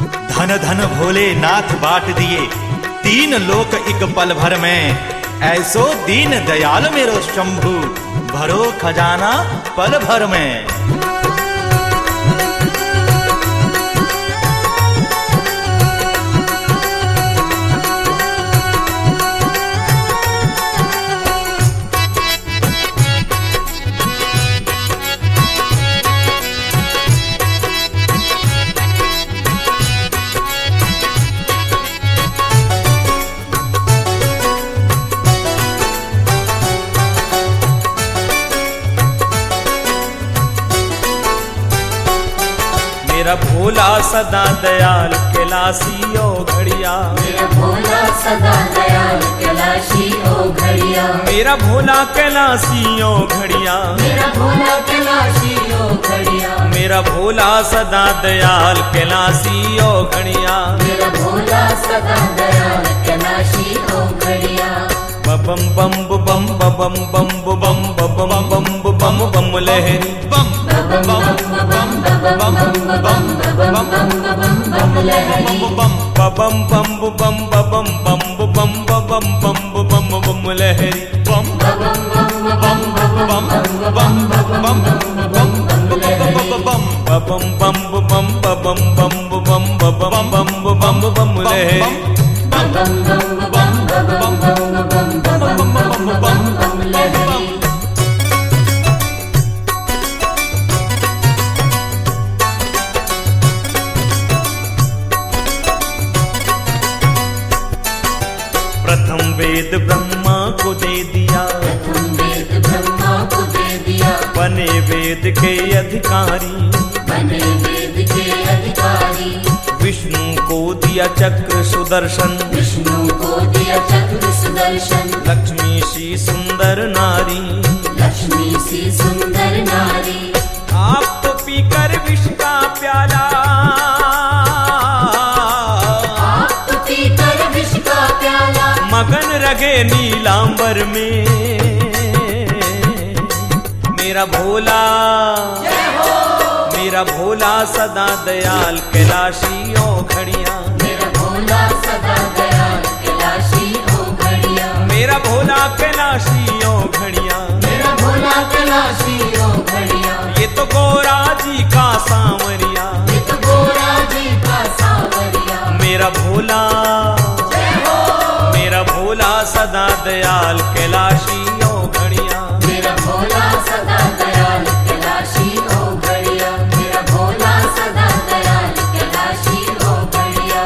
धन धन भोले नाथ बाट दिए, तीन लोक एक पल भर में। ऐसो दीन दयाल मेरो शंभु, भरो खजाना पल भर में। मेरा भोला सदा दयाल कैलाशी ओ घड़िया, मेरा भोला सदा दयाल कैलाशी ओ घड़िया, मेरा भोला कैलाशी ओ घड़िया, मेरा भोला कैलाशी ओ घड़िया, मेरा भोला सदा दयाल कैलाशी ओ घड़िया, मेरा भोला सदा दयाल कैलाशी ओ घड़िया। बम बम बम बम बम बम बम बम बम बम लहरी बम बम बम बम बम बम बम बम लहरी बम बम बम बम बम बम बम बम बम बम बम लहरी बम बम बम बम बम बम बम बम लहरी बम बम बम बम बम बम बम बम बम बम लहरी बम बम बम बम लहरी। प्रथम वेद ब्रह्मा को दे दिया, प्रथम वेद ब्रह्मा को दे दिया, बने वेद के अधिकारी, बने वेद के अधिकारी। विष्णु को दिया चक्र सुदर्शन, विष्णु को दिया चक्र सुदर्शन। लक्ष्मी सी सुंदर नारी, लक्ष्मी सी सुंदर नारी। आप तो पीकर विष का प्याला, आप तो पीकर विष का प्याला, मगन रगे नीलांबर में। मेरा भोला, मेरा भोला सदा दयाल कैलाशी ओ घड़िया, मेरा भोला सदा दयाल कैलाशी ओ घड़िया, मेरा भोला कैलाशी ओ घड़िया, मेरा भोला कैलाशी ओ घड़िया। ये तो गोरा जी का सांवरिया, ये तो गोरा जी का सांवरिया। मेरा भोला, मेरा भोला सदा दयाल कैलाशी ओ घड़िया, मेरा भोला सदा दयाल कैलाशी ओ घड़िया, मेरा भोला सदा दयाल कैलाशी ओ घड़िया।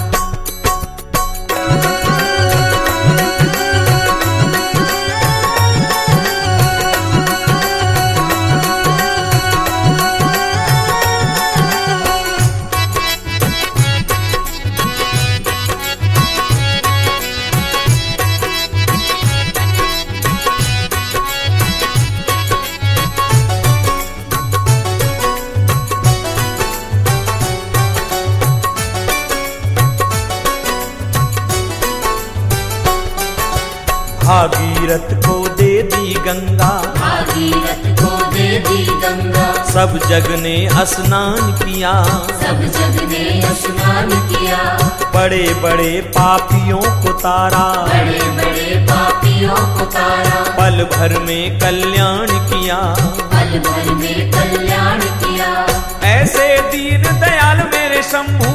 भागीरथ को दे दी गंगा, भागीरथ को दे दी गंगा, सब जग ने स्नान किया, सब जग ने स्नान किया। बड़े बड़े पापियों को तारा, बड़े बड़े पापियों को तारा, पल भर में कल्याण किया, पल भर में कल्याण किया। ऐसे दीन दयाल मेरे शंभू,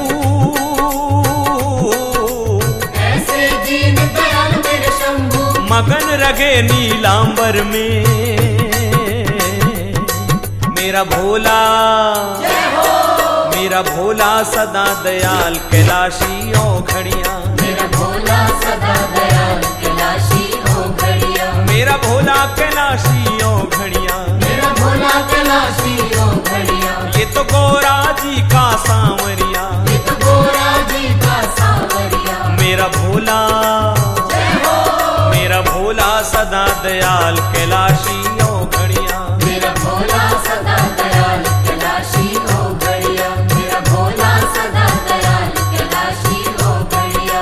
ऐसे दीन दयाल मेरे शंभू, मगन रगे नीलांबर में। मेरा भोला, मेरा भोला सदा दयाल कैलाशी ओ घड़िया, मेरा भोला सदा दयाल कैलाशी ओ घड़िया, मेरा भोला कैलाशी ओ घड़िया, मेरा भोला कैलाशी ओ घड़िया। ये तो गोरा जी का सांवरिया, ये तो गोरा जी का सांवरिया। मेरा भोला, मेरा भोला सदा दयाल कैलाशी ओ घड़िया, मेरा भोला सदा दयाल कैलाशी ओ घड़िया, मेरा भोला सदा दयाल कैलाशी ओ घड़िया।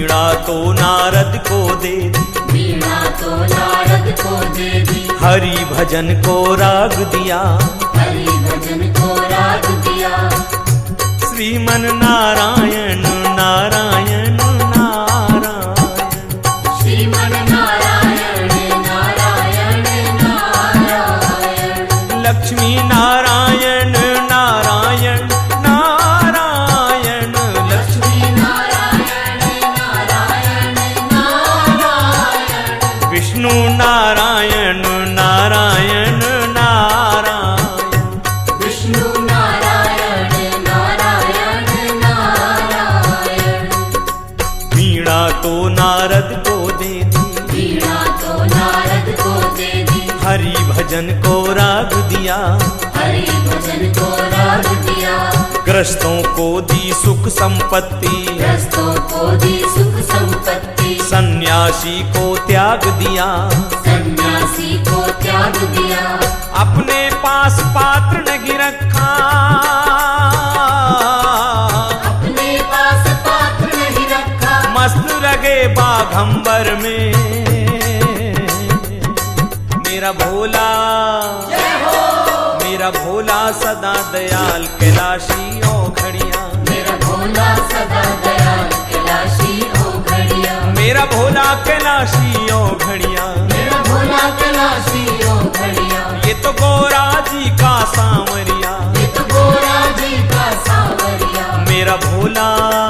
वीणा तो नारद को दे दी, वीणा तो नारद को दे दी, हरि भजन को राग दिया, हरि भजन को राग दिया। श्रीमन नारायण नारायण नारायण, श्रीमन नारायण नारायण नारायण, लक्ष्मी नारायण नारायण नारायण, लक्ष्मी नारायण नारायण नारायण, विष्णु नारायण नारायण नारायण, विष्णु नारायण नारायण नारायण। वीणा तो नारद को दे दी, वीणा तो नारद को दे दी, हरि भजन को राग दिया, हरि भजन को राग दिया। ग्रस्तों को दी सुख संपत्ति, ग्रस्तों को दी सुख संपत्ति, सन्यासी को त्याग दिया, सन्यासी को त्याग दिया। अपने पास पात्र नहीं रखा, अपने पास पात्र नहीं रखा, मस्त रगे बाघंबर में मेरा भोला, मेरा भोला सदा दयाल कैलाशी ओ घड़िया, मेरा भोला सदा दयाल कैलाशी ओ घड़िया, मेरा भोला कैलाशी ओ घड़िया, मेरा भोला कैलाशी ओ घड़िया। ये तो गोरा जी का सांवरिया, ये तो गोरा जी का सांवरिया, मेरा भोला,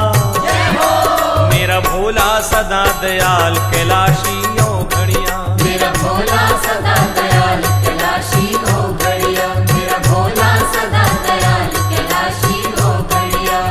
मेरा भोला सदा दयाल कैलाशी ओ घड़िया, मेरा भोला सदा दयाल कैलाशी ओ घड़िया, मेरा भोला सदा दयाल कैलाशी ओ घड़िया।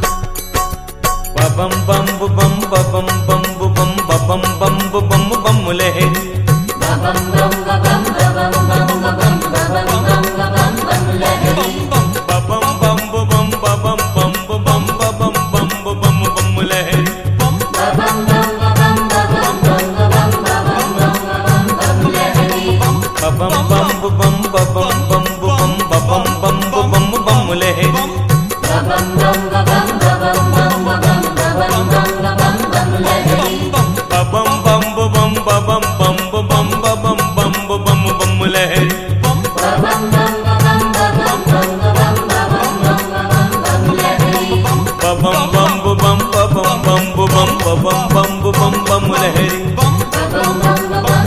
बम बम बम बम बम बम बम बम बम बम लहरी, बम बम बम बम बम बम बम बम बम लहरी, बम बम बम बम बम बम बम बम बम बम लहरी, बम बम बम बम बम बम लहरी, बम बम बम बम बम बम बम लहरी, बम बम बम बम बम लहरी, बम बम बम बम बम लहरी, बम बम लहरी, बम बम बम बम बम लहरी, बम बम